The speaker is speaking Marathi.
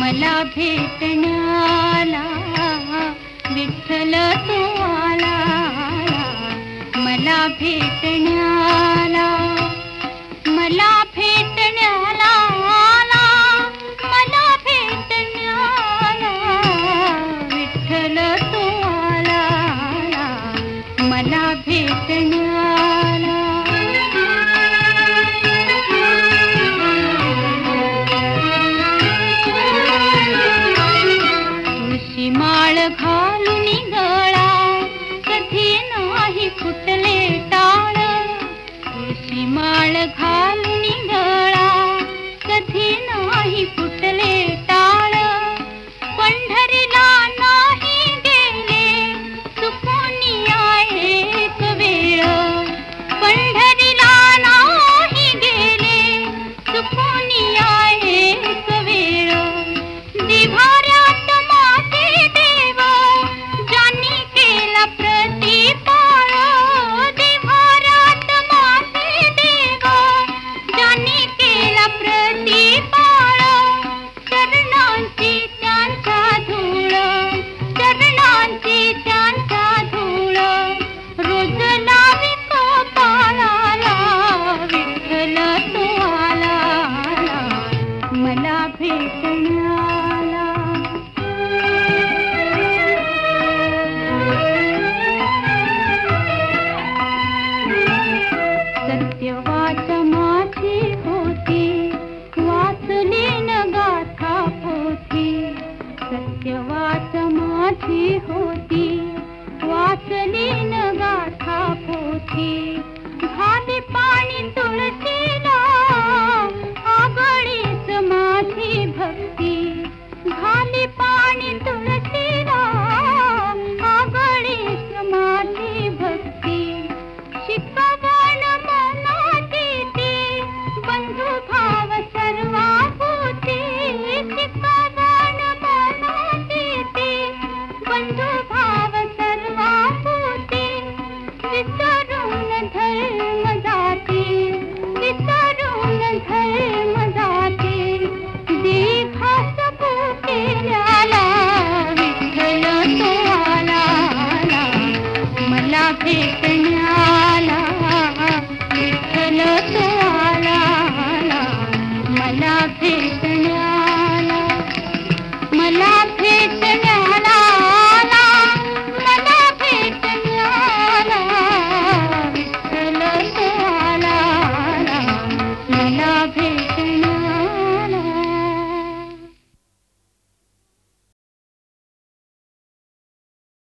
मला भेटण्याला विठ्ठल तू आला, मला भेटण्याला, मला भेटण्याला आला, मला भेटण्याला विठ्ठल तू आला, मला भेटण्याला. तुळशी माळ घालून गळा कधी नाही फुटले टाळ, तुळशी माळ घालून गळा कधी नाही फुटले टाळ. पंढरीला नाही गेले चुकून एक वेळ, पंढरीला नाही गेले चुकून एक वेळ. दिवाऱ्यात माझे देव ज्यांनी केला प्रतिपाळ, दिवाऱ्यात माझे देव ज्यांनी केला प्रतिपाळ. चरणांची त्यांचा धूळ, चरणांची त्यांचा धूळ रोज लावी कपाळाला, विठ्ठल तू आला, मला भेटण्याला. सत्यवाच माझी होती वाचली न गाथा पोथी, सत्यवाच माझी होती वाचली न गाथा पोथी. घाली पाणी तुळशीला आगळीच माझी भक्ती, घाली पाणी